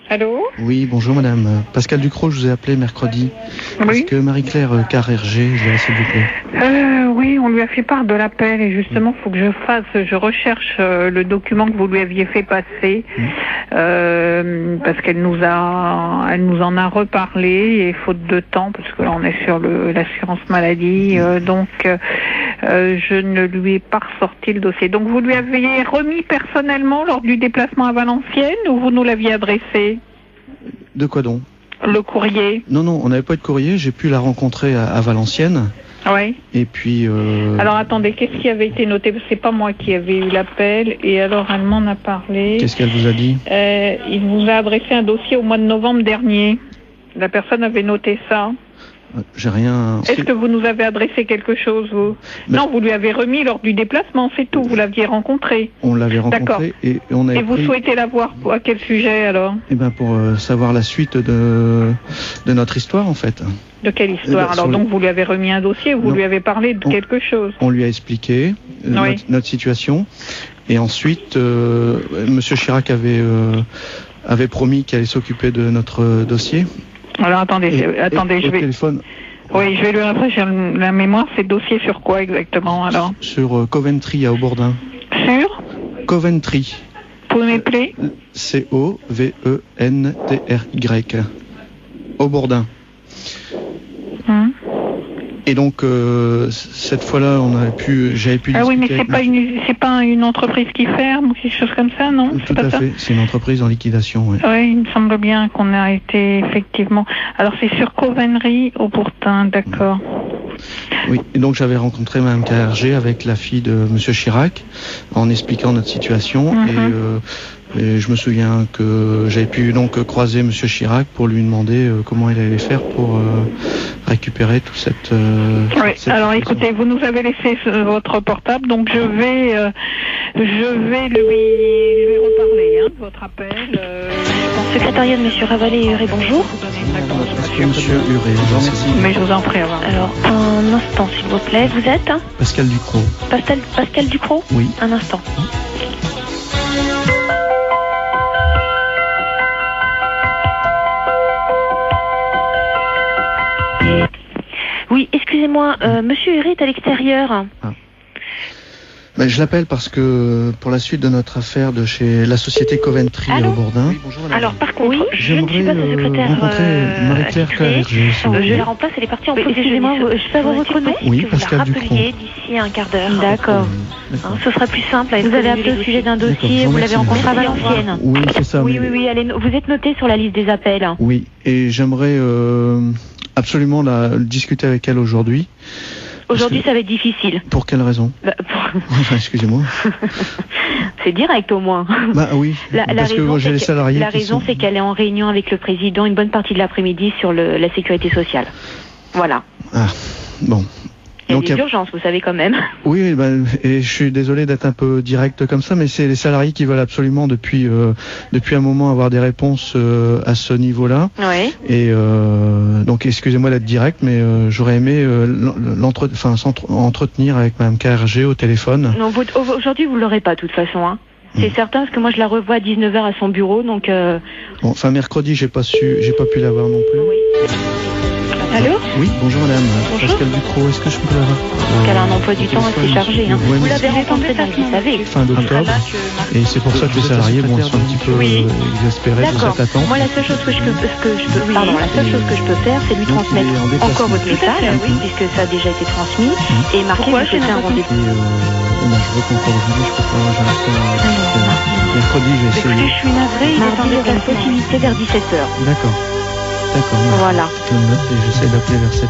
Allô? Oui, bonjour madame. Pascal Ducrot, je vous ai appelé mercredi. Oui. Est-ce que Marie-Claire Carrerger, je vais s'il vous plaît? Oui, on lui a fait part de l'appel et justement, il faut que je recherche le document que vous lui aviez fait passer parce qu'elle nous en a reparlé et faute de temps, parce que là on est sur l'assurance maladie, donc je ne lui ai pas ressorti le dossier. Donc vous lui aviez remis personnellement lors du déplacement à Valenciennes ou vous nous l'aviez adressé? De quoi donc? Le courrier. Non, on n'avait pas de courrier, j'ai pu la rencontrer à Valenciennes. Oui. Et puis... Alors attendez, qu'est-ce qui avait été noté? C'est pas moi qui avais eu l'appel et alors elle m'en a parlé. Qu'est-ce qu'elle vous a dit? Il vous a adressé un dossier au mois de novembre dernier. La personne avait noté ça. J'ai rien... Est-ce que vous nous avez adressé quelque chose, vous? Non, vous lui avez remis lors du déplacement, c'est tout. Vous l'aviez rencontré. On l'avait rencontré et on a... Et vous souhaitez la voir à quel sujet alors? Eh bien pour savoir la suite de notre histoire en fait. De quelle histoire? Alors donc vous lui avez remis un dossier, vous lui avez parlé de quelque chose? On lui a expliqué notre situation et ensuite Monsieur Chirac avait promis qu'il allait s'occuper de notre dossier. Alors attendez, je vais... Téléphone, oui, je vais lui rafraîchir la mémoire. C'est dossier sur quoi exactement alors? Sur Coventry à Aubourdin. Sur Coventry. Vous pouvez m'appeler? C-O-V-E-N-T-R-Y. Aubourdin. Et donc cette fois-là, j'avais pu discuter. Ah oui, mais c'est pas une entreprise qui ferme ou quelque chose comme ça, non? Tout à fait. C'est une entreprise en liquidation. Oui, il me semble bien qu'on a été effectivement. Alors c'est sur Coventry au Bourtin, d'accord. Oui, et donc j'avais rencontré Mme Carrerger avec la fille de Monsieur Chirac en expliquant notre situation et je me souviens que j'avais pu donc croiser Monsieur Chirac pour lui demander comment il allait faire pour récupérer toute cette... alors écoutez, vous nous avez laissé votre portable, donc je vais lui reparler de votre appel. Secrétariat de Monsieur Ravalet et Huré, bonjour. Monsieur Huré, je vous remercie. Mais je vous en prie. Alors, un instant s'il vous plaît, vous êtes Pascal Ducrot. Pascal Ducrot? Oui. Un instant. Oui, excusez-moi, Monsieur Huré est à l'extérieur. Ben, je l'appelle parce que pour la suite de notre affaire de chez la société Coventry à Aubourdin. Oui, bonjour, alors par contre, je ne suis pas sa secrétaire. Rencontrer Marie-Claire Carrerger. Je la remplace, elle est partie en pause. Excusez-moi, je peux avoir votre nom? Oui, Pascal Ducrot. Vous la rappeliez d'ici un quart d'heure. D'accord. Ce sera plus simple. Vous avez appelé au sujet d'un dossier, vous l'avez rencontré à Valenciennes. Oui, c'est ça. Oui, vous êtes noté sur la liste des appels. Oui, et j'aimerais absolument discuter avec elle aujourd'hui. Aujourd'hui, ça va être difficile. Pour quelle raison? Enfin, excusez-moi. C'est direct au moins. Bah oui, parce que j'ai les salariés. La raison, c'est qu'elle est en réunion avec le président une bonne partie de l'après-midi sur la sécurité sociale. Voilà. Ah, bon. Il y a des urgences, vous savez quand même. Oui, et je suis désolé d'être un peu direct comme ça, mais c'est les salariés qui veulent absolument depuis un moment avoir des réponses à ce niveau-là. Oui. Et donc excusez-moi d'être direct, mais j'aurais aimé entretenir avec Mme Carrerger au téléphone. Non, aujourd'hui vous l'aurez pas de toute façon. Hein. C'est certain, parce que moi je la revois à 19h à son bureau, donc... Bon, enfin mercredi, j'ai pas pu la voir non plus. Oui. Allô? Oui, bonjour madame. Bonjour. Pascal Ducrot, est-ce que je peux la voir? Qu'elle a un emploi du temps assez chargé. Hein. Vous l'avez rencontré, donc vous savez. Fin d'octobre. Et c'est pour ça que les salariés sont un petit peu exaspérés de cette attente. Moi, la seule chose que je peux faire, c'est lui transmettre encore votre message, puisque ça a déjà été transmis, et marquer que c'est un rendez-vous. Je vois qu'encore aujourd'hui, je peux pas, mercredi, j'ai essayé. Je suis navrée, il est en possibilité vers 17h. D'accord. Voilà. Je note et j'essaie d'appeler vers 7h.